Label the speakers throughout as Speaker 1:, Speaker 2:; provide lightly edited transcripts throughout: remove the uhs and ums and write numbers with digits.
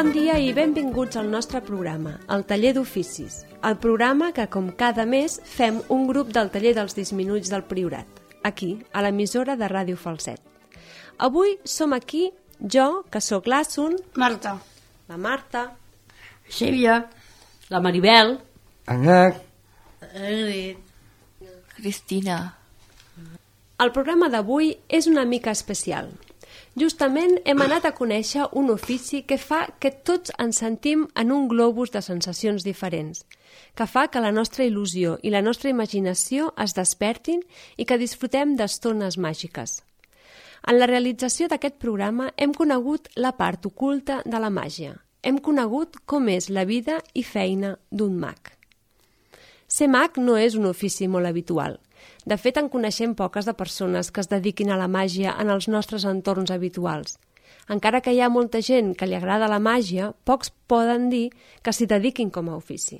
Speaker 1: Bon dia i benvinguts al nostre programa, el Taller d'Oficis, el programa que, com cada mes, fem un grup del Taller dels Disminuïts del Priorat, aquí, a l'emissora de Ràdio Falset. Avui som aquí, jo, que sóc l'Assun,
Speaker 2: Marta,
Speaker 1: la Marta,
Speaker 2: Sílvia,
Speaker 3: la Maribel,
Speaker 4: Agnès,
Speaker 3: Cristina.
Speaker 1: El programa d'avui és una mica especial. Justament hem anat a conèixer un ofici que fa que tots ens sentim en un globus de sensacions diferents, que fa que la nostra il·lusió i la nostra imaginació es despertin i que disfrutem d'estones màgiques. En la realització d'aquest programa hem conegut la part oculta de la màgia. Hem conegut com és la vida i feina d'un mag. Ser mag no és un ofici molt habitual. De fet, en coneixem poques de persones que es dediquin a la màgia en els nostres entorns habituals. Encara que hi ha molta gent que li agrada la màgia, pocs poden dir que s'hi dediquin com a ofici.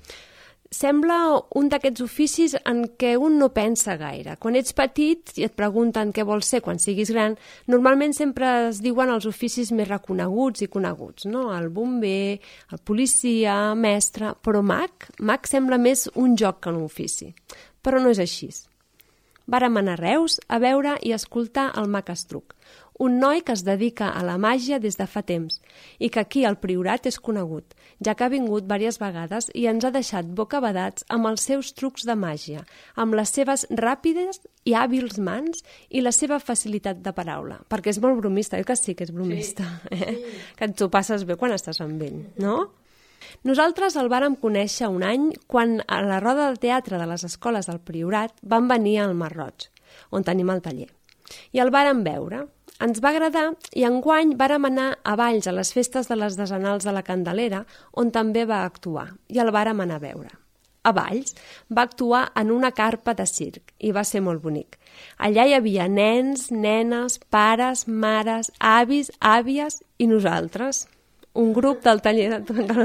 Speaker 1: Sembla un d'aquests oficis en què un no pensa gaire. Quan ets petit i et pregunten què vols ser quan siguis gran, normalment sempre es diuen els oficis més reconeguts i coneguts, no? El bomber, el policia, mestre... Però mag sembla més un joc que un ofici. Però no és així. Vàrem anar a Reus a veure i escoltar el mag Estruc, un noi que es dedica a la màgia des de fa temps i que aquí al Priorat és conegut, ja que ha vingut diverses vegades i ens ha deixat bocabadats amb els seus trucs de màgia, amb les seves ràpides i hàbils mans i la seva facilitat de paraula, perquè és molt bromista, que sí que és bromista, sí. Que tu passes bé quan estàs amb ell, no? Nosaltres el vàrem conèixer un any quan a la roda de teatre de les escoles del Priorat van venir al Mar Roig, on tenim el taller. I el vàrem veure. Ens va agradar i enguany vàrem anar a Valls a les festes de les desenals de la Candelera, on també va actuar, i el vàrem anar a veure. A Valls va actuar en una carpa de circ i va ser molt bonic. Allà hi havia nens, nenes, pares, mares, avis, àvies i nosaltres. Un grup del taller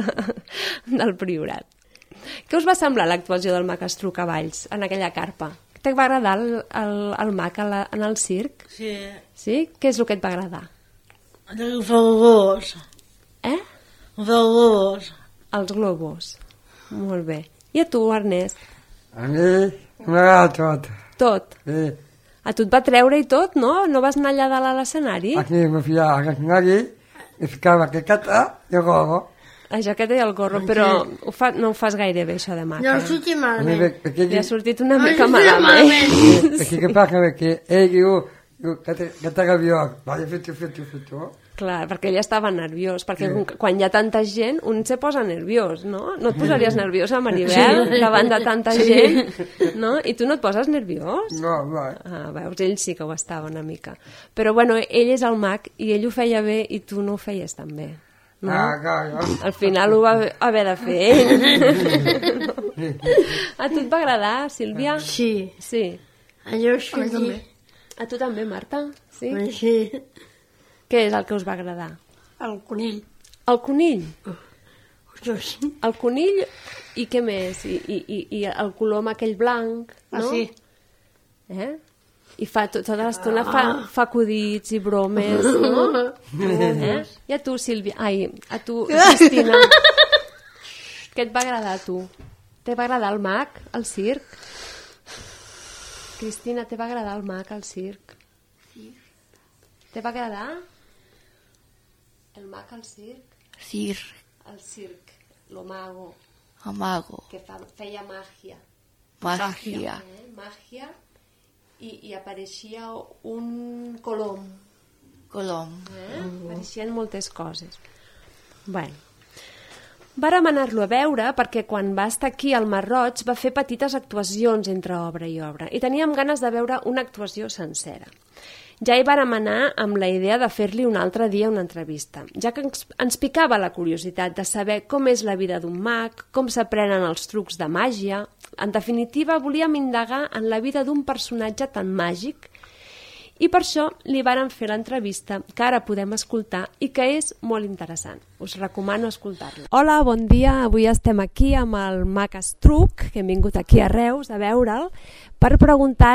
Speaker 1: del Priorat. Què us va semblar l'actuació del mag Estruc a Valls, en aquella carpa? Te va agradar el mag en el circ?
Speaker 2: Sí.
Speaker 1: Sí? Què és el que et va agradar?
Speaker 2: El globus.
Speaker 1: Eh?
Speaker 2: El globus.
Speaker 1: Els globus. Molt bé. I a tu, Ernest?
Speaker 4: a mi m'agrada tot.
Speaker 1: Tot?
Speaker 4: Sí.
Speaker 1: A tu et va treure i tot, no? No vas anar allà dalt a l'escenari?
Speaker 4: Aquí me fia a l'escenari i ficava jaqueta i gorro.
Speaker 1: La jaqueta i el gorro, però no ho fas gaire bé, això de mag.
Speaker 2: No ha sortit malament.
Speaker 1: Li ha sortit una mica malament.
Speaker 4: Perquè què passa? Que ell diu que t'ha rabiós. Vaja, fet.
Speaker 1: Clar, perquè ell estava nerviós, perquè quan hi ha tanta gent, un se posa nerviós, no? No et posaries nerviosa, Maribel, davant de tanta gent, no? I tu no et poses nerviós?
Speaker 4: No.
Speaker 1: Ah, veus, ell sí que ho estava una mica. Però, bueno, ell és el mag i ell ho feia bé i tu no ho feies tan bé. No?
Speaker 4: Clar.
Speaker 1: Al final ho va haver de fer ell. A tu et va agradar, Sílvia?
Speaker 2: Sí.
Speaker 1: Sí.
Speaker 2: Allò sí.
Speaker 1: A tu també, Marta? Sí?
Speaker 2: Sí.
Speaker 1: Què és el que us va agradar?
Speaker 2: El conill.
Speaker 1: El conill?
Speaker 2: Jo sí.
Speaker 1: El conill i què més? I el colom aquell blanc, no?
Speaker 2: Ah, sí.
Speaker 1: I tota l'estona fa acudits i bromes, no? I a tu, Sílvia... Ai, a tu, Cristina. Què et va agradar a tu? Te va agradar el mag, el circ? Cristina, te va agradar el mag, el circ? Sí. Te va agradar el mag, el circ?
Speaker 3: Circ.
Speaker 1: El circ, lo mago.
Speaker 3: El mago.
Speaker 1: Que feia màgia.
Speaker 3: Màgia.
Speaker 1: Màgia. I apareixia un colom.
Speaker 3: Colom.
Speaker 1: Apareixien moltes coses. Bueno. Vàrem anar-lo a veure perquè quan va estar aquí al Mar Roig va fer petites actuacions entre obra i obra i teníem ganes de veure una actuació sencera. Ja hi vàrem anar amb la idea de fer-li un altre dia una entrevista, ja que ens picava la curiositat de saber com és la vida d'un mag, com s'aprenen els trucs de màgia. En definitiva, volíem indagar en la vida d'un personatge tan màgic i per això li vàrem fer l'entrevista que ara podem escoltar i que és molt interessant. Us recomano escoltar-la. Hola, bon dia. Avui estem aquí amb el mag Estruc, que hem vingut aquí a Reus a veure'l, per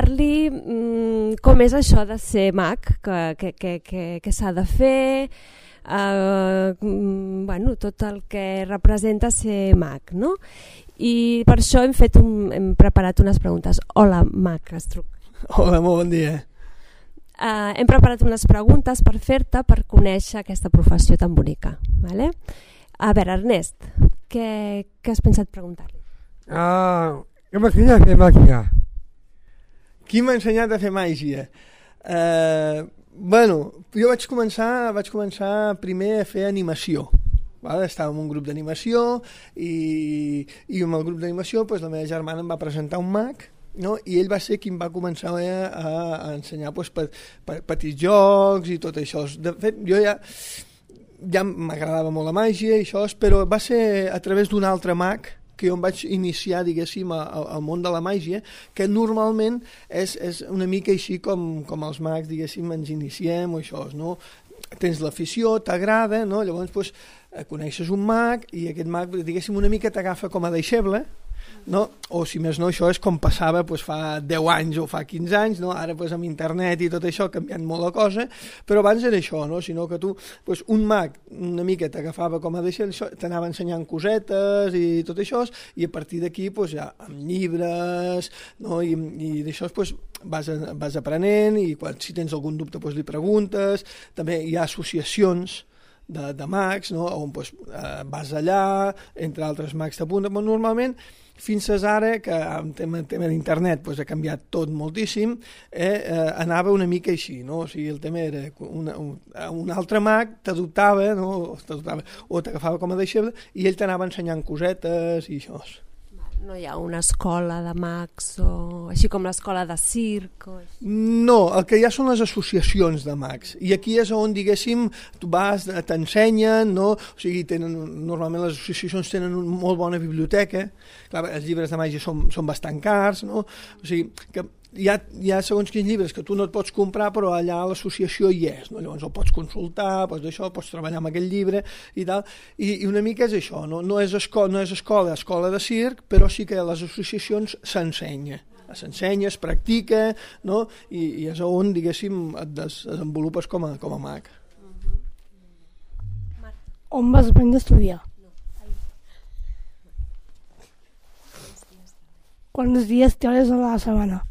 Speaker 1: preguntar-li com és això de ser mag, què s'ha de fer, bueno, tot el que representa ser mag, no? I per això hem preparat unes preguntes. Hola, mag Estruc.
Speaker 5: Hola, molt bon dia.
Speaker 1: Hem preparat unes preguntes per fer-te per conèixer aquesta professió tan bonica. Vale? A veure, Ernest, què has pensat preguntar-li?
Speaker 4: Què m'ensenyat a fer màgia?
Speaker 5: Qui m'ha ensenyat a fer màgia? Bueno, jo vaig començar primer a fer animació. Vale? Estava en un grup d'animació i amb el grup d'animació doncs, la meva germana em va presentar un mag, no? I ell va ser qui em va començar a ensenyar doncs, petits jocs i tot això. De fet, jo ja m'agradava molt la màgia i això, però va ser a través d'un altre mag que jo em vaig iniciar, diguéssim, al món de la màgia, que normalment és una mica així com els mags, diguéssim, ens iniciem o això, no? Tens l'afició, t'agrada, no? Llavors doncs, coneixes un mag i aquest mag, diguéssim, una mica t'agafa com a deixeble, no? O si més no, això és com passava doncs, fa 10 anys o fa 15 anys, no? Ara doncs, amb internet i tot això ha canviat molt la cosa, però abans era això, no? Sinó que tu, doncs, un mag una mica t'agafava com a deixeble, t'anava ensenyant cosetes i tot això, i a partir d'aquí doncs, ja amb llibres, no? I d'això doncs, vas aprenent i si tens algun dubte doncs, li preguntes. També hi ha associacions de mags, no? On doncs, vas allà, entre altres mags t'apunten, però normalment fins ara, que en tema d'internet doncs, ha canviat tot moltíssim, anava una mica així, no? O sigui, el tema era un altre mag t'adoptava, no? O t'agafava com a deixeble i ell t'anava ensenyant cosetes i això.
Speaker 1: No hi ha una escola de mags, així com l'escola de circ?
Speaker 5: No, el que hi ha són les associacions de mags. I aquí és on, diguéssim, tu vas, t'ensenyen, no? O sigui, normalment les associacions tenen una molt bona biblioteca. Clar, els llibres de màgia són bastant cars, no? O sigui, que hi ha segons quins llibres que tu no et pots comprar, però allà a l'associació hi és, no? Llavors el pots consultar, pots treballar amb aquell llibre i tal, i una mica és això, no és escola de circ, però sí que a les associacions s'ensenya, es practica, no? I és on, diguéssim, et desenvolupes com a mag.
Speaker 2: On vas aprendre a estudiar? Quants dies tens a la setmana?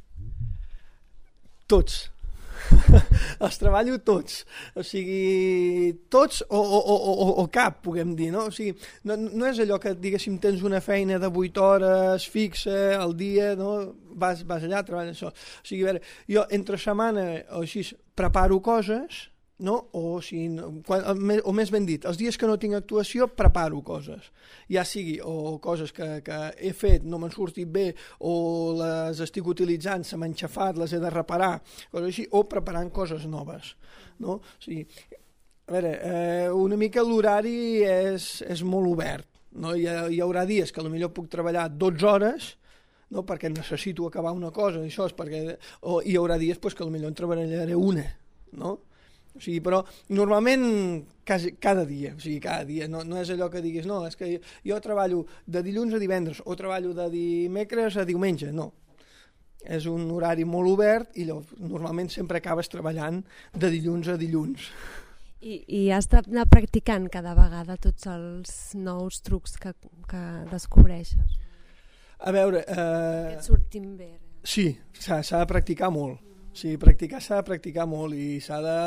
Speaker 5: Tots. Els treballo tots. O sigui, tots o cap, puguem dir, no? O sigui, no és allò que, diguéssim, tens una feina de 8 hores fixa al dia, no? Vas allà, treballes això. O sigui, a veure, jo entre setmana o així preparo coses, no? O més ben dit, els dies que no tinc actuació preparo coses, ja sigui o coses que he fet, no m'han sortit bé, o les estic utilitzant, se m'han xafat, les he de reparar, coses així, o preparant coses noves, no? O sigui, a veure, una mica l'horari és molt obert, no? Hi haurà dies que potser puc treballar 12 hores, no? Perquè necessito acabar una cosa, això és perquè, o hi haurà dies que potser en treballaré una, no? O sigui, però normalment cada dia, o sigui, cada dia, no és allò que diguis, no, és que jo treballo de dilluns a divendres o treballo de dimecres a diumenge, no. És un horari molt obert i normalment sempre acabes treballant de dilluns a dilluns.
Speaker 1: I has d'anar practicant cada vegada tots els nous trucs que descobreixes?
Speaker 5: A veure...
Speaker 1: Que et surtin bé.
Speaker 5: Sí, s'ha de practicar molt. Sí, s'ha de practicar molt i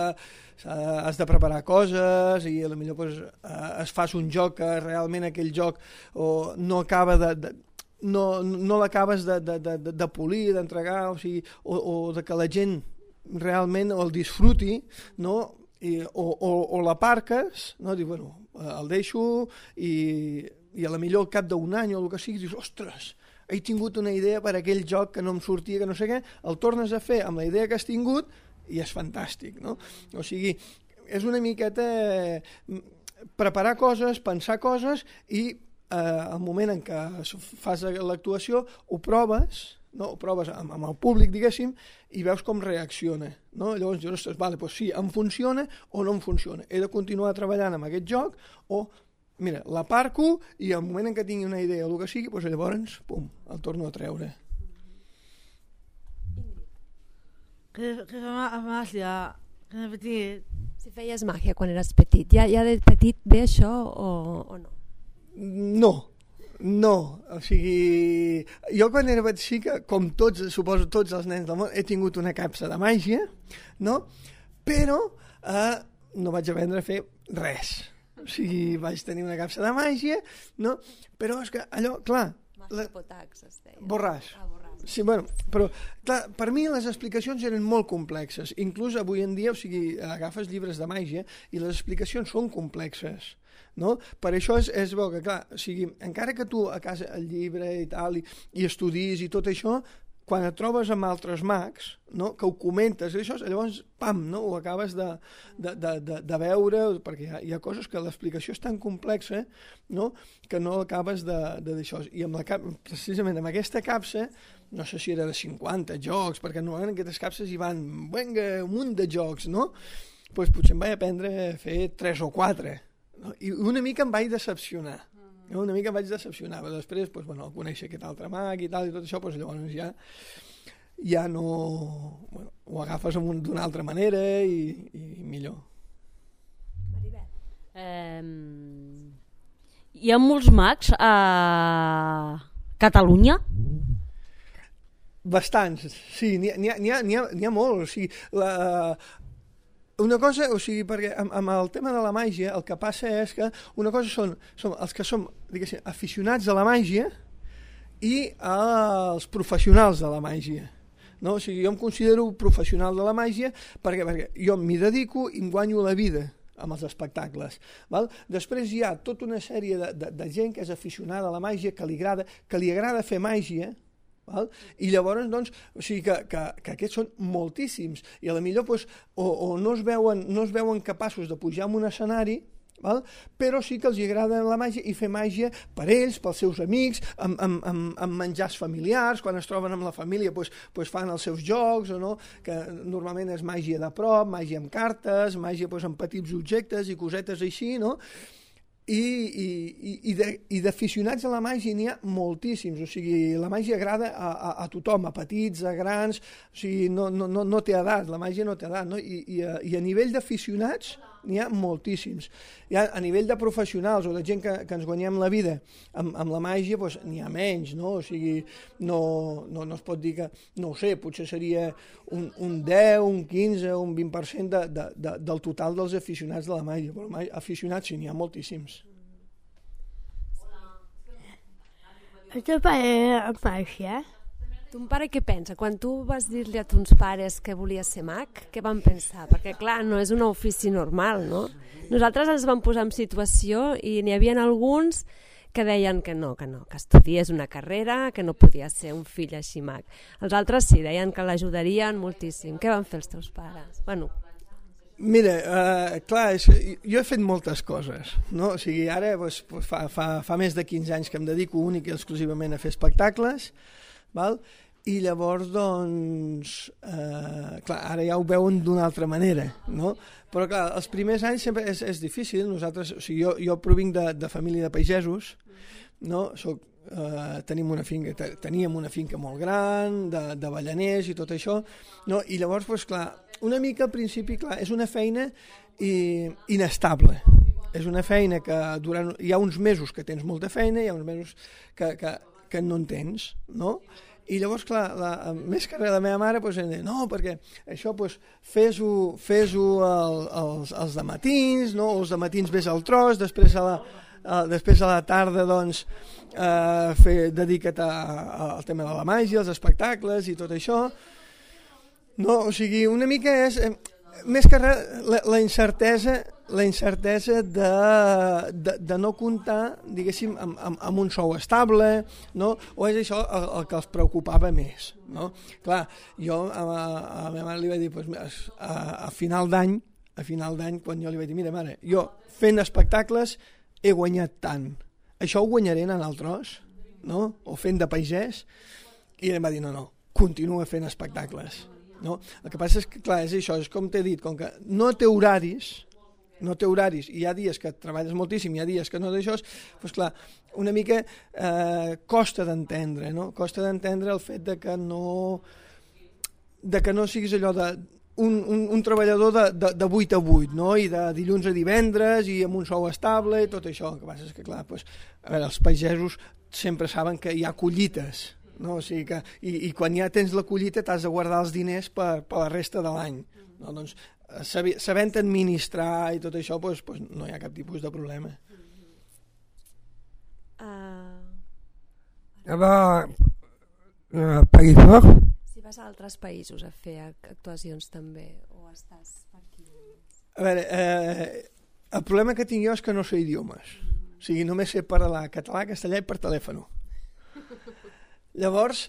Speaker 5: has de preparar coses i potser es fas un joc que realment aquell joc no acaba no l'acabes de polir, d'entregar, o sigui, o de que la gent realment el disfruti, no? O l'aparques, no? Dius, bueno, el deixo i a la millor al cap d'un any o el que sigui, dius, ostres, he tingut una idea per aquell joc que no em sortia, que no sé què, el tornes a fer amb la idea que has tingut i és fantàstic, no? O sigui, és una miqueta preparar coses, pensar coses i al moment en què fas l'actuació ho proves, no? Ho proves amb el públic, diguéssim, i veus com reacciona, no? Llavors dius, ostres, vale, doncs sí, em funciona o no em funciona. He de continuar treballant amb aquest joc o mira, l'aparco i al moment en què tingui una idea o el que sigui, doncs llavors, pum, el torno a treure.
Speaker 6: Que fa màgia, que de petit
Speaker 1: Si feies màgia quan eres petit, ja de petit ve això o no?
Speaker 5: No, o sigui, jo quan era xic, com tots, suposo tots els nens del món, he tingut una capsa de màgia, no? Però no vaig aprendre a fer res. O sigui, vaig tenir una capsa de màgia, no? Però és que allò, clar...
Speaker 1: Potax, es deia.
Speaker 5: Borràs. Sí, bueno, però clar, per mi les explicacions eren molt complexes. Inclús avui en dia, o sigui, agafes llibres de màgia i les explicacions són complexes. No? Per això és bo que, clar, o sigui, encara que tu a casa el llibre i tal i estudis i tot això, quan et trobes amb altres mags, no? Que ho comentes, això, llavors, pam, no? Ho acabes de veure, perquè hi ha coses que l'explicació és tan complexa, no? Que no acabes d'això. I precisament amb aquesta capsa, no sé si era de 50 jocs, perquè normalment en aquestes capses hi van un munt de jocs, no? Pues potser em vaig aprendre a fer 3 o 4, no? I una mica em vaig decepcionar. Una mica em vaig decepcionar, però després conèixer aquest altre mag i tal, i tot això, llavors ja no... ho agafes d'una altra manera i millor.
Speaker 6: Hi ha molts mags a Catalunya?
Speaker 5: Bastants, sí, n'hi ha molt, o sigui, una cosa, o sigui, perquè amb el tema de la màgia el que passa és que una cosa són els que som, diguéssim, aficionats a la màgia i els professionals de la màgia, no? O sigui, jo em considero professional de la màgia perquè jo m'hi dedico i em guanyo la vida amb els espectacles, val? Després hi ha tota una sèrie de gent que és aficionada a la màgia, que li agrada fer màgia, val? I llavors, doncs, o sigui que aquests són moltíssims i a la millor o no es veuen capaços de pujar en un escenari, val? Però sí que els agrada la màgia i fer màgia per ells, pels seus amics, amb menjars familiars, quan es troben amb la família fan els seus jocs, o no? Que normalment és màgia de prop, màgia amb cartes, màgia amb petits objectes i cosetes així, no? I d'aficionats a la màgia n'hi ha moltíssims, o sigui, la màgia agrada a tothom, a petits, a grans, o sigui, no té edat, la màgia no té edat, no? I a nivell d'aficionats n'hi ha moltíssims. A nivell de professionals o de gent que ens guanyem la vida amb la màgia, doncs n'hi ha menys, no? O sigui, no es pot dir que, no ho sé, potser seria un 10, un 15, un 20% del total dels aficionats de la màgia, però aficionats sí, n'hi ha moltíssims.
Speaker 2: El teu pare amb màgia?
Speaker 1: Ton pare què pensa? Quan tu vas dir-li a tons pares que volies ser mag, què van pensar? Perquè, clar, no és un ofici normal, no? Nosaltres ens vam posar en situació i n'hi havia alguns que deien que no, que estudiés una carrera, que no podia ser un fill així mag. Els altres sí, deien que l'ajudarien moltíssim. Què van fer els teus pares? Bueno...
Speaker 5: Mira, clar, jo he fet moltes coses, no? O sigui, ara fa més de 15 anys que em dedico únic i exclusivament a fer espectacles, val? I llavors, doncs, clar, ara ja ho veuen d'una altra manera, no? Però, clar, els primers anys sempre és difícil. Nosaltres, o sigui, jo provinc de família de pagesos, no? Teníem una finca molt gran, de avellaners i tot això, no? I llavors, doncs, clar, una mica al principi, clar, és una feina inestable. És una feina que hi ha uns mesos que tens molta feina, hi ha uns mesos que no en tens, no? I llavors, clar, més que res la meva mare em deia, no, perquè això fes-ho els dematins, no? Els dematins ves al tros, després a la tarda, doncs, dedica't al tema de la màgia, als espectacles i tot això. No, o sigui, una mica és, més que res, la incertesa de no comptar, diguéssim, amb un sou estable, no? O és això el que els preocupava més, no? Clar, jo a la meva mare li vaig dir, a final d'any, quan jo li vaig dir, mira mare, jo fent espectacles he guanyat tant, això ho guanyaré en el tros, no? O fent de pagès, i ella em va dir, no, continua fent espectacles. No? El que passa és que, clar, és això, és com t'he dit, com que no té horaris, i hi ha dies que treballes moltíssim, hi ha dies que no d'això, doncs clar, una mica costa d'entendre, no? Costa d'entendre el fet de que no siguis allò de un treballador de 8 a 8, no? I de dilluns a divendres i amb un sou estable i tot això. El que passa és que, clar, doncs, a veure, els pagesos sempre saben que hi ha collites, no? O sigui que, i quan ja tens la collita t'has de guardar els diners per la resta de l'any. No? Doncs, sabent administrar i tot això, doncs, no hi ha cap tipus de problema.
Speaker 4: País Basc.
Speaker 1: Si vas a altres països a fer actuacions també, o estàs per aquí?
Speaker 5: A veure, el problema que tinc jo és que no sé idiomes. O sigui, només sé parlar català, castellà i per telèfon. Llavors,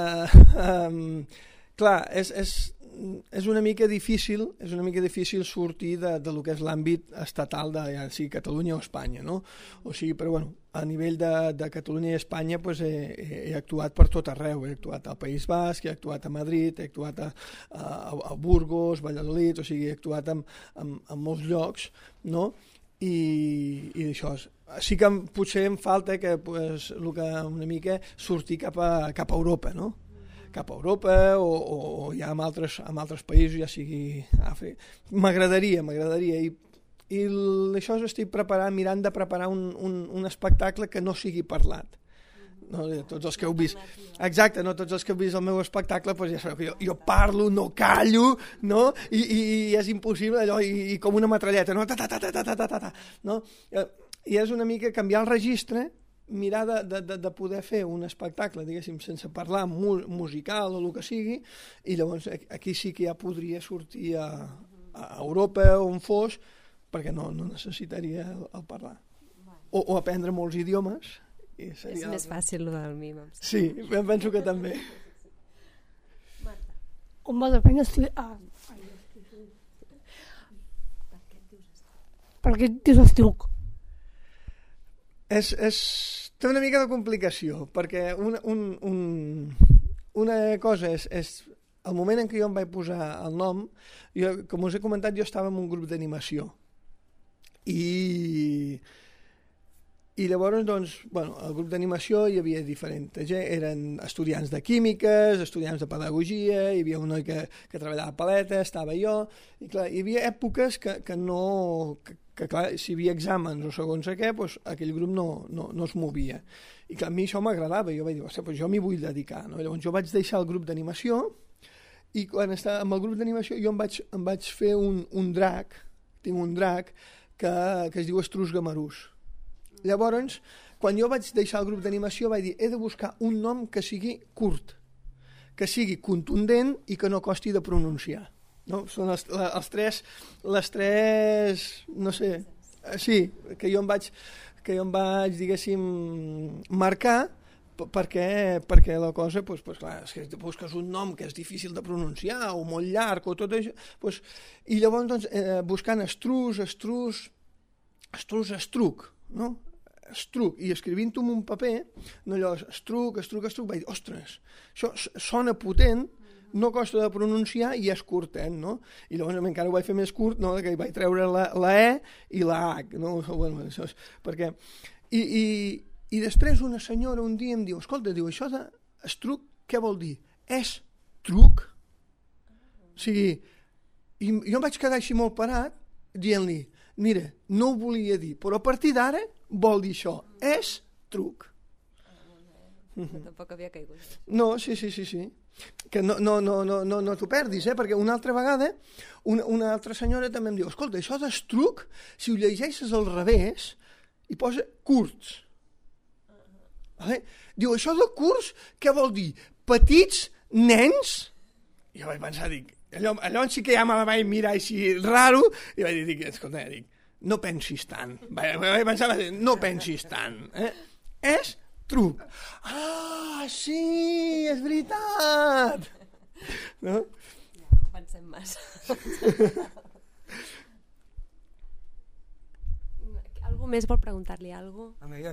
Speaker 5: clar, és una mica difícil sortir de lo que és l'àmbit estatal de ja sigui Catalunya o Espanya, no? O sigui, però bueno, a nivell de Catalunya i Espanya pues, he actuat per tot arreu, he actuat al País Basc, he actuat a Madrid, he actuat a Burgos, Valladolid, o sigui, he actuat en molts llocs, no? I això sí que potser em falta que, pues, una mica sortir cap a Europa, no? Cap a Europa o ja en altres països, ja sigui Àfrica. M'agradaria i això estic mirant de preparar un espectacle que no sigui parlat. No, tots els que heu vist, exacte, no tots els que heu vist el meu espectacle, doncs ja sabeu que jo parlo, no callo, no? I és impossible allò, i com una metralleta, no? No? I és una mica canviar el registre, mirar de poder fer un espectacle, diguéssim, sense parlar musical o el que sigui, i llavors aquí sí que ja podria sortir a Europa on fos, perquè no necessitaria el parlar. O aprendre molts idiomes. És
Speaker 1: més fàcil del mim.
Speaker 5: Sí, penso que també.
Speaker 2: On vas aprendre a estudiar? Per què et dius estuc?
Speaker 5: Té una mica de complicació, perquè una cosa és el moment en què jo em vaig posar el nom, com us he comentat, jo estava en un grup d'animació. I llavors, doncs, bueno, al grup d'animació hi havia diferents gent, eren estudiants de químiques, estudiants de pedagogia, hi havia un noi que treballava a paleta, estava jo, i clar, hi havia èpoques que clar, si hi havia exàmens o segons què, doncs aquell grup no es movia. I clar, a mi això m'agradava, jo vaig dir, doncs jo m'hi vull dedicar, no? Llavors jo vaig deixar el grup d'animació, i quan estava amb el grup d'animació jo em vaig fer un drac, tinc un drac que es diu Estrus Gamarús. Llavors, quan jo vaig deixar el grup d'animació vaig dir, he de buscar un nom que sigui curt, que sigui contundent i que no costi de pronunciar. No? Són les tres, no sé, sí, que jo em vaig, diguéssim, marcar perquè la cosa, doncs clar, és que busques un nom que és difícil de pronunciar o molt llarg o tot això, doncs, i llavors doncs, buscant estruc, no? Estruc, i escrivint-ho en un paper, no allò, estruc, vaig dir, ostres, això sona potent, no costa de pronunciar i és curtet, no? I llavors encara ho vaig fer més curt, no? Que vaig treure la E i la H, no? Bueno, això és perquè... I després una senyora un dia em diu, escolta, diu, això d'estruc, què vol dir? És truc? O sigui, i jo em vaig quedar així molt parat, dient-li, mira, no ho volia dir, però a partir d'ara vol dir això, és truc.
Speaker 1: Tampoc havia caigut.
Speaker 5: No, sí. Que no t'ho perdis, perquè una altra vegada una altra senyora també em diu, escolta, això d'estruc, si ho llegeixes al revés, hi posa curts. Diu, això de curts, què vol dir? Petits nens? I jo vaig pensar, dic, allò sí que ja me la vaig mirar així raro, i vaig dir, escolta, no pensis tant. Vaig pensar, no pensis tant. És truc. Ah, sí, és veritat! No?
Speaker 1: Ja, pensem massa. Algú més vol preguntar-li alguna cosa?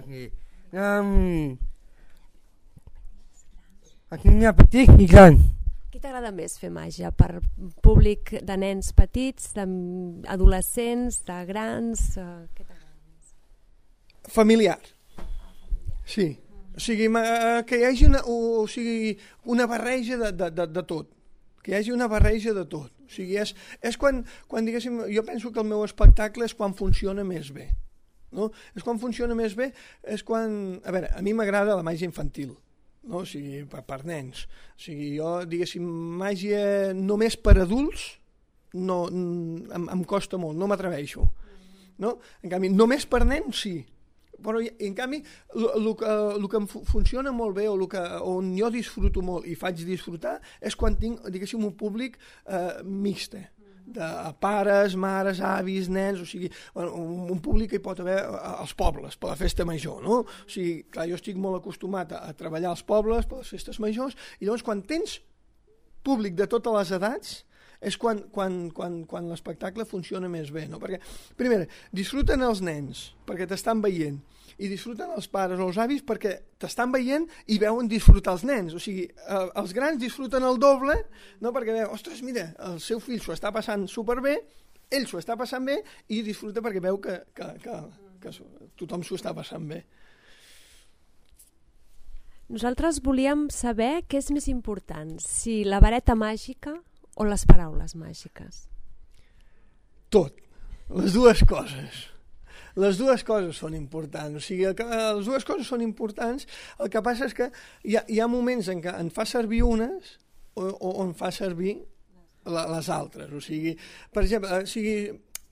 Speaker 4: Aquí n'hi ha petit i gran.
Speaker 1: Qui t'agrada més fer màgia? Per públic de nens petits, d'adolescents, de grans? Què t'agrada més?
Speaker 5: Familiar. Sí. O sigui, que hi hagi una barreja de tot. Que hi hagi una barreja de tot. O sigui, és quan diguéssim, jo penso que el meu espectacle és quan funciona més bé. No? És quan funciona més bé, és quan... A veure, a mi m'agrada la màgia infantil, no? O sigui, per nens. O sigui, jo, diguéssim, màgia només per adults no, em costa molt, no m'atreveixo. No? En canvi, només per nens sí. Però, en canvi, el que em funciona molt bé o on jo disfruto molt i faig disfrutar és quan tinc, diguéssim, un públic mixte, de pares, mares, avis, nens, o sigui, un públic que hi pot haver als pobles, per la festa major, no? O sigui, clar, jo estic molt acostumat a treballar als pobles, per les festes majors, i llavors quan tens públic de totes les edats, és quan l'espectacle funciona més bé, no? Perquè, primer, disfruten els nens, perquè t'estan veient, i disfruten els pares o els avis perquè t'estan veient i veuen disfrutar els nens. O sigui, els grans disfruten el doble, no? Perquè veuen, ostres, mira, el seu fill s'ho està passant superbé, ell s'ho està passant bé i disfruta perquè veu que tothom s'ho està passant bé.
Speaker 1: Nosaltres volíem saber què és més important, si la vareta màgica o les paraules màgiques.
Speaker 5: Tot, les dues coses. Les dues coses són importants, o sigui, les dues coses són importants, el que passa és que hi ha moments en què en fa servir unes o en fa servir les altres, o sigui, per exemple, o sigui,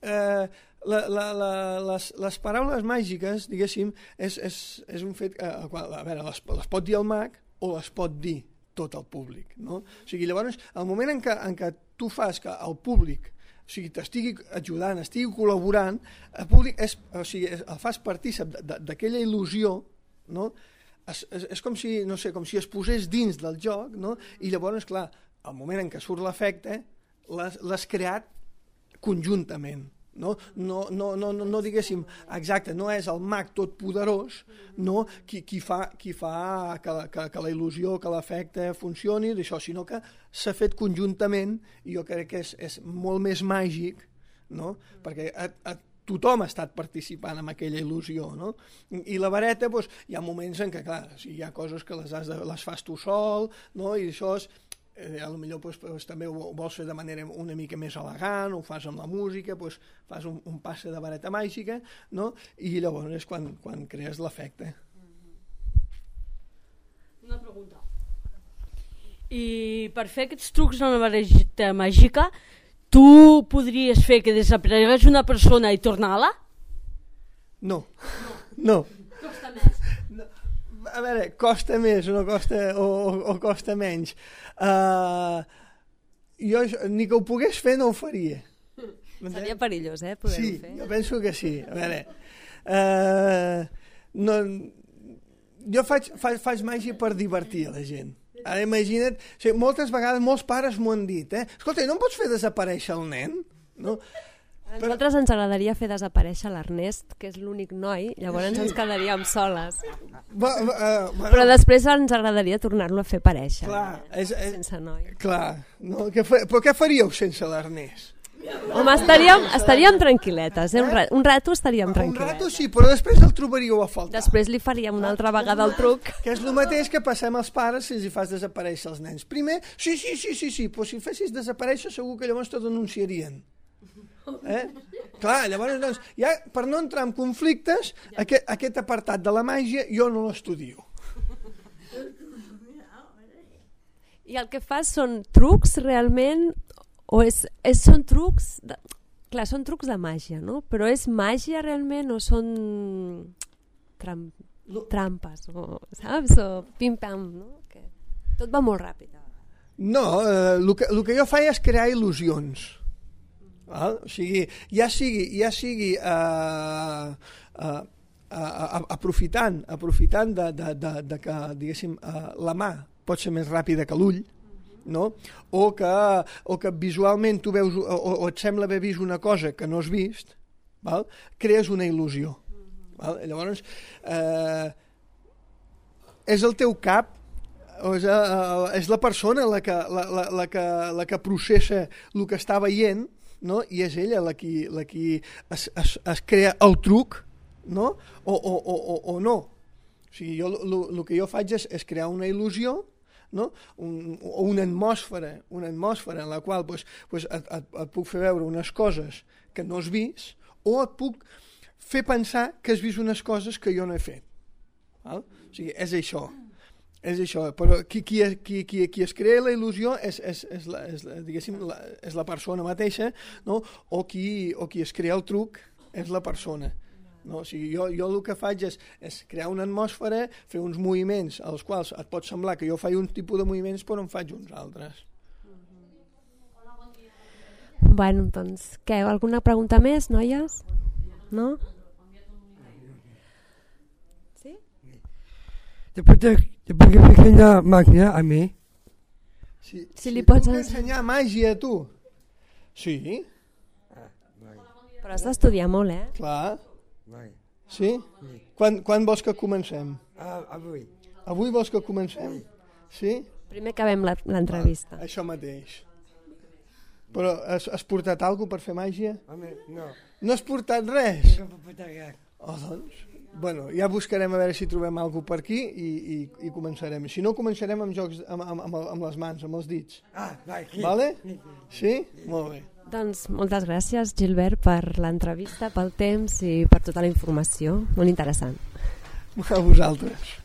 Speaker 5: les paraules màgiques, diguéssim, és un fet que, a veure, les pot dir el mag o les pot dir tot el públic, no? O sigui, llavors, el moment en què tu fas que el públic, o sigui, t'estigui ajudant, estigui col·laborant, el públic el fas partícip d'aquella il·lusió, no? És com si, no sé, com si es posés dins del joc, no? I llavors, clar, al moment en què surt l'efecte, l'has creat conjuntament. No diguéssim, exacte, no és el mag tot poderós, no, qui fa que la il·lusió, que l'efecte funcioni, d'això, sinó que s'ha fet conjuntament i jo crec que és molt més màgic, no? Perquè tothom ha estat participant en aquella il·lusió, no? I la vareta, doncs, hi ha moments en què, clar, hi ha coses que les fas tu sol, no? I això és potser també ho vols fer de manera una mica més elegant, ho fas amb la música, fas un passe de vareta màgica, no? I llavors és quan crees l'efecte.
Speaker 6: Una pregunta. I per fer aquests trucs amb la vareta màgica, tu podries fer que desaparegués una persona i tornar-la?
Speaker 5: No.
Speaker 6: Costa més.
Speaker 5: A veure, costa més o costa menys. Jo ni que ho pogués fer no ho faria.
Speaker 1: Seria perillós, poder-ho fer.
Speaker 5: Sí, jo penso que sí. A veure, jo faig màgia per divertir a la gent. Ara imagina't, moltes vegades molts pares m'ho han dit, escolta, no em pots fer desaparèixer el nen? No?
Speaker 1: A nosaltres ens agradaria fer desaparèixer l'Ernest, que és l'únic noi, llavors ens quedaríem soles. Però després ens agradaria tornar-lo a fer aparèixer, sense noi.
Speaker 5: Clar, no? Però què faríeu sense l'Ernest?
Speaker 1: Home, estaríem tranquil·letes, un rato estaríem tranquil·letes.
Speaker 5: Un rato sí, però després el trobaríeu a faltar.
Speaker 1: Després li faríem una altra vegada el truc.
Speaker 5: Que és el mateix que passem als pares si els fas desaparèixer els nens. Primer, sí, però si fessis desaparèixer segur que llavors te denunciarien. Clar, llavors doncs, ja, per no entrar en conflictes, aquest apartat de la màgia jo no l'estudio.
Speaker 1: I el que fas són trucs realment o són trucs clar, són trucs de màgia, no? Però és màgia realment o són trampes o, saps? O pim-pam, no? Que tot va molt ràpid.
Speaker 5: No, el que jo faig és crear il·lusions. O sigui, ja sigui aprofitant de que, diguéssim, la mà pot ser més ràpida que l'ull, no? O que visualment tu veus o et sembla haver vist una cosa que no has vist, val? Crees una il·lusió. Val? Llavors, és el teu cap, és la persona la que processa el que està veient, no? I és ella la qui es crea el truc, no? O no. O sigui, el que jo faig és crear una il·lusió, no? O una atmosfera en la qual et puc fer veure unes coses que no has vist, o et puc fer pensar que has vist unes coses que jo no he fet. Val? O sigui, és això, però qui es crea la il·lusió és la persona mateixa, no? o qui es crea el truc és la persona. No? O sigui, jo el que faig és crear una atmosfera, fer uns moviments als quals et pot semblar que jo faig un tipus de moviments però en faig uns altres.
Speaker 1: Bueno, doncs, què? Alguna pregunta més, noies? No? Sí?
Speaker 4: ¿Te puedes enseñar magia a mí?
Speaker 1: Si li pots
Speaker 5: puc ensenyar màgia a tu? Sí,
Speaker 1: Però has d'estudiar molt,
Speaker 5: clar.
Speaker 4: Vale.
Speaker 5: Sí? Quan vols que comencem?
Speaker 4: Avui.
Speaker 5: Avui vols que comencem? Sí?
Speaker 1: Primer acabem l'entrevista.
Speaker 5: Això mateix. Però has portat alguna per fer màgia?
Speaker 4: Home, no.
Speaker 5: No has portat res?
Speaker 4: No puc portar res.
Speaker 5: Oh, doncs, bueno, ja buscarem a veure si trobem alguna per aquí i començarem. Si no, començarem amb jocs amb les mans, amb els dits.
Speaker 4: Vale.
Speaker 5: Vale? Sí? Molt bé.
Speaker 1: Doncs moltes gràcies, Gilbert, per l'entrevista, pel temps i per tota la informació. Molt interessant.
Speaker 5: A vosaltres.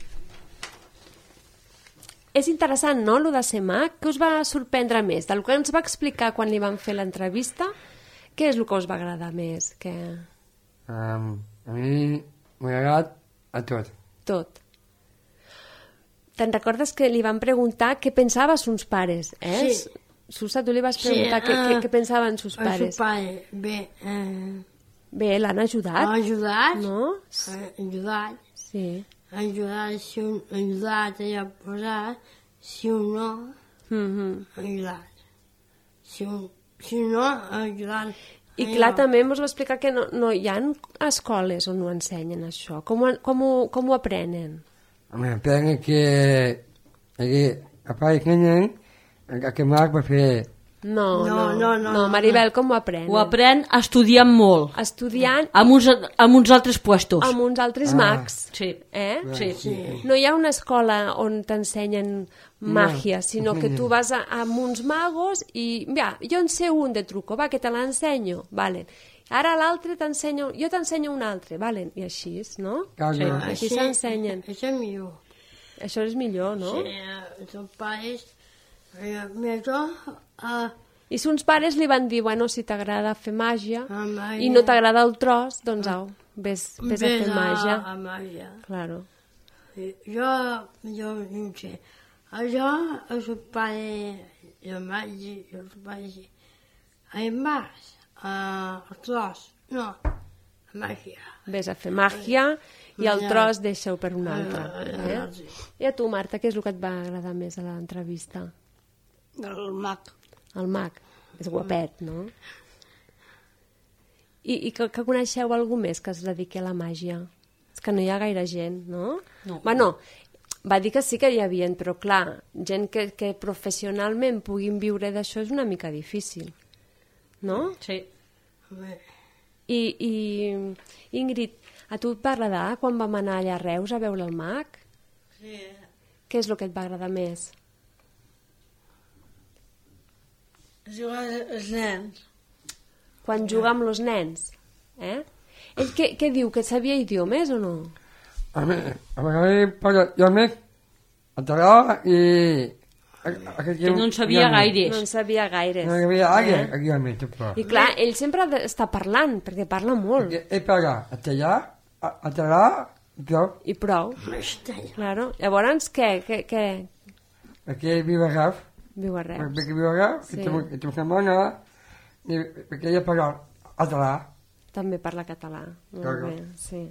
Speaker 1: És interessant, no?, el de ser mag. Què us va sorprendre més? Del que ens va explicar quan li van fer l'entrevista, què és el que us va agradar més?
Speaker 4: A mi m'ha agradat a tot.
Speaker 1: Tot. Te'n recordes que li van preguntar què pensaves uns pares, eh?
Speaker 2: Sí.
Speaker 1: Susa, tu li vas preguntar què pensaven sus pares.
Speaker 2: El seu pare, bé,
Speaker 1: Bé, l'han ajudat,
Speaker 2: ha ajudat,
Speaker 1: no?
Speaker 2: sí,
Speaker 1: Sí.
Speaker 2: ajudat a posar, si un no, ajudat. Si no, ajudat.
Speaker 1: I clar, també ens va explicar que no hi ha escoles on ho ensenyen, això. Com ho aprenen?
Speaker 4: Home, penso que aquí a país ensenyen que mag va fer...
Speaker 1: No,
Speaker 2: No,
Speaker 1: Maribel, com ho aprenen?
Speaker 6: Ho aprèn estudiant molt,
Speaker 1: Estudiant
Speaker 6: amb uns altres puestos.
Speaker 1: amb uns altres mags.
Speaker 6: Sí.
Speaker 1: Sí. No hi ha una escola on t'ensenyen màgia, sinó que tu vas amb uns magos i, mira, jo en sé un de truco, va, que te l'ensenyo, vale. Ara l'altre t'ensenyo, jo t'ensenyo un altre, vale, i així, no?
Speaker 4: Sí.
Speaker 1: Així s'ensenyen.
Speaker 2: Això és millor.
Speaker 1: Això és millor, no?
Speaker 2: Sí, els pares, millor,
Speaker 1: I si uns pares li van dir, bueno, si t'agrada fer màgia
Speaker 2: màgia.
Speaker 1: i no t'agrada el tros, doncs au, vés a fer màgia.
Speaker 2: a màgia.
Speaker 1: Claro.
Speaker 2: Jo no sé. Jo, el seu pare, el màgia, el seu pare, el mas, el tros, no, màgia.
Speaker 1: Vés a fer màgia i el tros deixa-ho per un altre. I a tu, Marta, què és el que et va agradar més a l'entrevista?
Speaker 3: El mag.
Speaker 1: El mag. És guapet, no? I que coneixeu algú més que es dediqui a la màgia? És que no hi ha gaire gent, no?
Speaker 6: No.
Speaker 1: Bueno, va dir que sí que hi havia, però clar, gent que professionalment puguin viure d'això és una mica difícil, no?
Speaker 6: Sí.
Speaker 1: I Ingrid, a tu et va agradar quan vam anar allà a Reus a veure el mag?
Speaker 2: Sí.
Speaker 1: Què és el que et va agradar més?
Speaker 2: Jugar els nens.
Speaker 1: Quan juga amb els nens, eh? Ell què diu, que sabia idiomes o no?
Speaker 4: A vegades parla jo més a Tarragona i...
Speaker 6: Que no en sabia gaire.
Speaker 1: No en sabia gaire.
Speaker 4: No hi havia gaire aquí a mi, tampoc.
Speaker 1: I clar, ell sempre està parlant, perquè parla molt.
Speaker 4: Perquè ell parla a tallar, a tallar,
Speaker 1: I prou. Claro. Llavors, què?
Speaker 4: perquè ell viu a Reus.
Speaker 1: Viu a Reus.
Speaker 4: Perquè viu a Reus,
Speaker 1: Sí.
Speaker 4: i té una setmana, i perquè ella parla a tallar.
Speaker 1: També parla català. Molt
Speaker 4: Claro.
Speaker 1: bé, sí.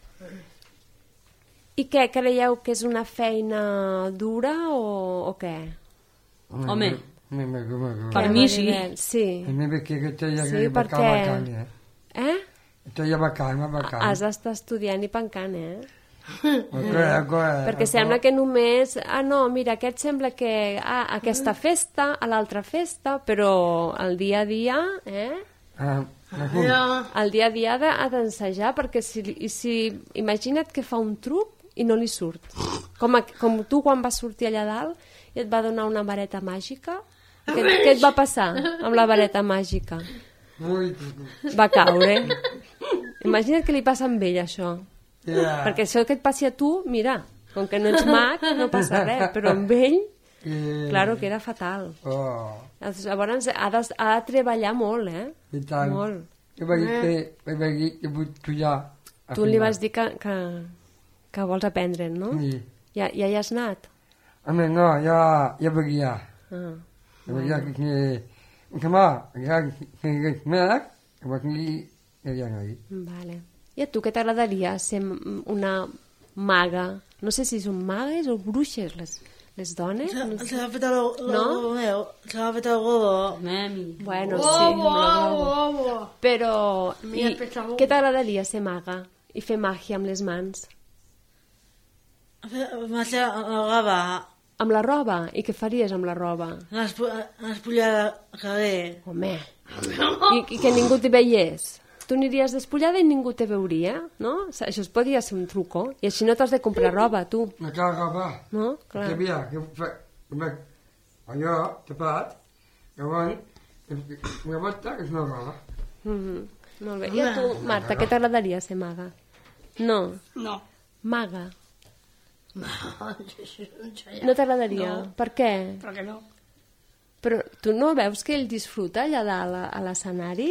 Speaker 1: I què, creieu que és una feina dura o què?
Speaker 6: Home, per
Speaker 1: Què,
Speaker 6: mi sí.
Speaker 1: Maribel? Sí.
Speaker 4: A mi perquè estoy
Speaker 1: Sí, perquè...
Speaker 4: bacana,
Speaker 1: Eh?
Speaker 4: Estoy bacana.
Speaker 1: Has d'estar estudiant i pencant,
Speaker 4: Perquè
Speaker 1: Perquè sembla que només... no, mira, aquest sembla que... aquesta festa, a l'altra festa, però el dia a dia, el dia a dia ha d'ensejar, perquè si imagina't que fa un truc i no li surt. Com tu quan vas sortir allà dalt i et va donar una vareta màgica. Què et va passar amb la vareta màgica? Va caure. Imagina't què li passa amb ell, això. Perquè això que et passi a tu, mira, com que no ets mag, no passa res, però amb ell, claro que era fatal. Llavors ha de treballar molt,
Speaker 4: I tant.
Speaker 1: Molt.
Speaker 4: Jo vaig dir que vull estudiar.
Speaker 1: Tu li vas dir que vols aprendre, no?
Speaker 4: Sí.
Speaker 1: Ja hi has anat?
Speaker 4: Home, no, ja veia. Ja veia que
Speaker 1: Vale. I a tu què t'agradaria ser una maga? No sé si són magues o bruixes les dones.
Speaker 3: Se l'ha fet el meu. Se l'ha fet el godo.
Speaker 1: Bueno, sí, amb la godo. Però què t'agradaria ser maga i fer màgia amb les mans?
Speaker 3: Màgia amb la roba.
Speaker 1: Amb la roba? I què faries amb la roba?
Speaker 3: Espullar el carrer.
Speaker 1: Home, i que ningú te veiés. Tu aniries despullada i ningú te veuria, no? Això es podria ser un truco. I així no t'has de comprar roba, tu.
Speaker 4: No cal roba.
Speaker 1: No? Clar.
Speaker 4: Que havia, allò, tapat, llavors, una volta és una roba.
Speaker 1: Molt bé. I a tu, Marta, què t'agradaria ser maga? No.
Speaker 3: No.
Speaker 1: Maga. No t'agradaria?
Speaker 3: No.
Speaker 1: Per què?
Speaker 3: Perquè no.
Speaker 1: Però tu no veus que ell disfruta allà dalt a l'escenari?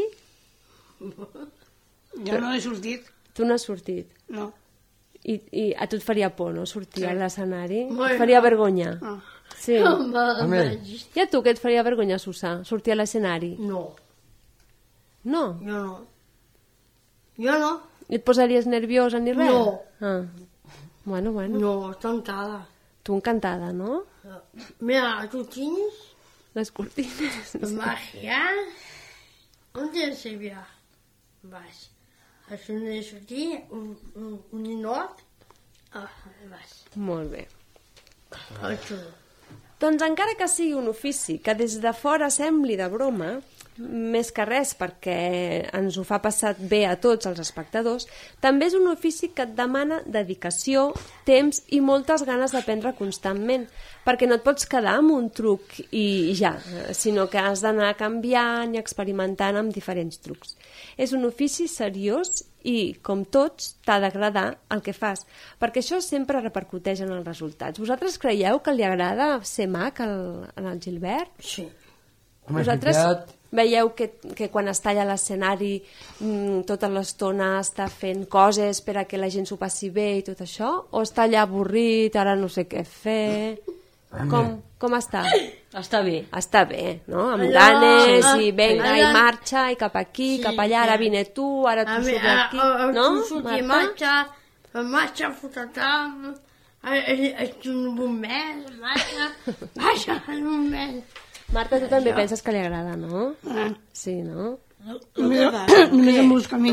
Speaker 3: Jo no he sortit.
Speaker 1: Tu no has sortit.
Speaker 3: No.
Speaker 1: I a tu et faria por, no? Sortir a l'escenari?
Speaker 2: Bueno.
Speaker 1: Et faria vergonya? Sí.
Speaker 4: Home.
Speaker 1: I a tu què et faria vergonya, Susà? Sortir a l'escenari?
Speaker 2: No,
Speaker 1: No?
Speaker 2: jo no. Jo no.
Speaker 1: I et posaries nerviosa ni res?
Speaker 2: No.
Speaker 1: Ah. Bueno.
Speaker 2: No, encantada.
Speaker 1: Tu encantada, no?
Speaker 2: Mira, tu tienes
Speaker 1: Les cortines.
Speaker 2: magia. Un dia se via. Vas. Has de sortir un ninot. Vas.
Speaker 1: Molt bé.
Speaker 2: Xulo.
Speaker 1: Doncs encara que sigui un ofici que des de fora sembli de broma, més que res perquè ens ho fa passar bé a tots els espectadors, també és un ofici que et demana dedicació, temps i moltes ganes d'aprendre constantment, perquè no et pots quedar amb un truc i ja, sinó que has d'anar canviant i experimentant amb diferents trucs. És un ofici seriós i, com tots, t'ha d'agradar el que fas, perquè això sempre repercuteix en els resultats. Vosaltres creieu que li agrada ser mag al Gilbert?
Speaker 2: Sí.
Speaker 1: Vosaltres veieu que quan està allà a l'escenari tota l'estona està fent coses per a que la gent s'ho passi bé i tot això? O està allà avorrit, ara no sé què fer? Com està?
Speaker 6: Està bé.
Speaker 1: Està bé, no? Amb ganes i venga i
Speaker 2: Allà.
Speaker 1: marxa i cap aquí,
Speaker 2: Sí,
Speaker 1: cap allà, ara
Speaker 2: sí.
Speaker 1: vine tu, ara tu surt d'aquí, no?
Speaker 2: Tu sortir
Speaker 1: Marta?
Speaker 2: marxa, fotatam. Ets un bon mes, marxa en un mes.
Speaker 1: Marta, tu també penses que li agrada, no? Sí, no?
Speaker 3: Només em busca a mi.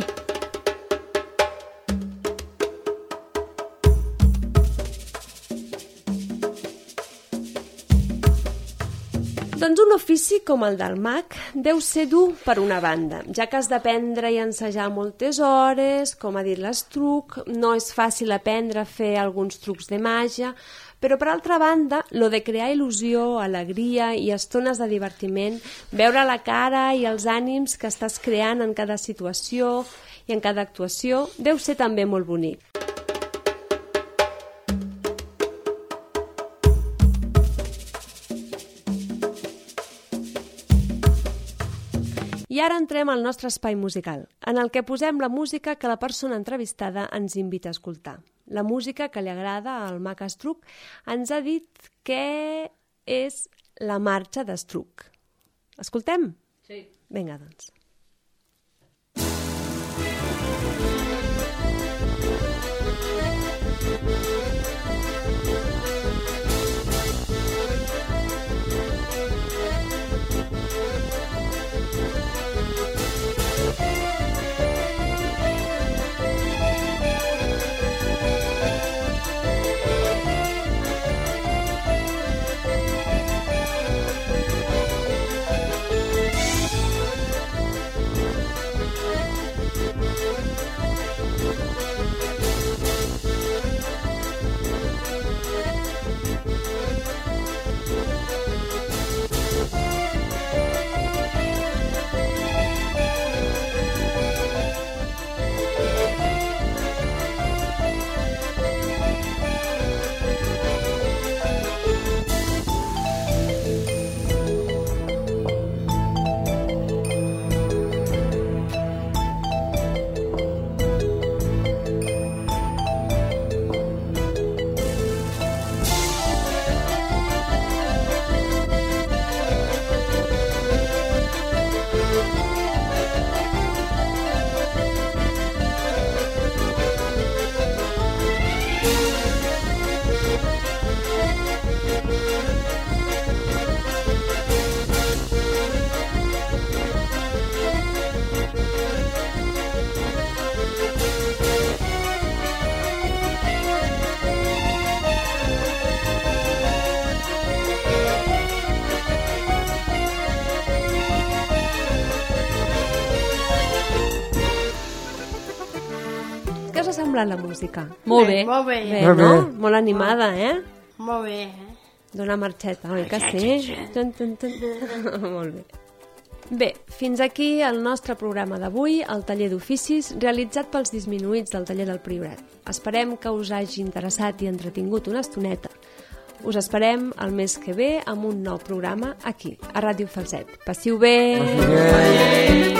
Speaker 1: Doncs un ofici com el del mag deu ser dur per una banda, ja que has d'aprendre i ensejar moltes hores, com ha dit l'Estruc, no és fàcil aprendre a fer alguns trucs de màgia, però per altra banda, lo de crear il·lusió, alegria i estones de divertiment, veure la cara i els ànims que estàs creant en cada situació i en cada actuació, deu ser també molt bonic. I ara entrem al nostre espai musical, en el que posem la música que la persona entrevistada ens invita a escoltar. La música que li agrada al mag Estruc ens ha dit que és la marxa d'Estruc. Escoltem?
Speaker 6: Sí.
Speaker 1: Vinga, doncs. semblat la música?
Speaker 6: Molt bé.
Speaker 2: Molt bé.
Speaker 1: Bé,
Speaker 4: Molt
Speaker 1: no?
Speaker 4: bé.
Speaker 1: Molt animada,
Speaker 2: Molt bé.
Speaker 1: Dona marxeta, oi que sí? Tun, tun, tun. Molt bé. Bé, fins aquí el nostre programa d'avui, el taller d'oficis, realitzat pels disminuïts del taller del Priorat. Esperem que us hagi interessat i entretingut una estoneta. Us esperem el mes que ve amb un nou programa aquí, a Ràdio Falset. Passiu bé!
Speaker 4: Bé.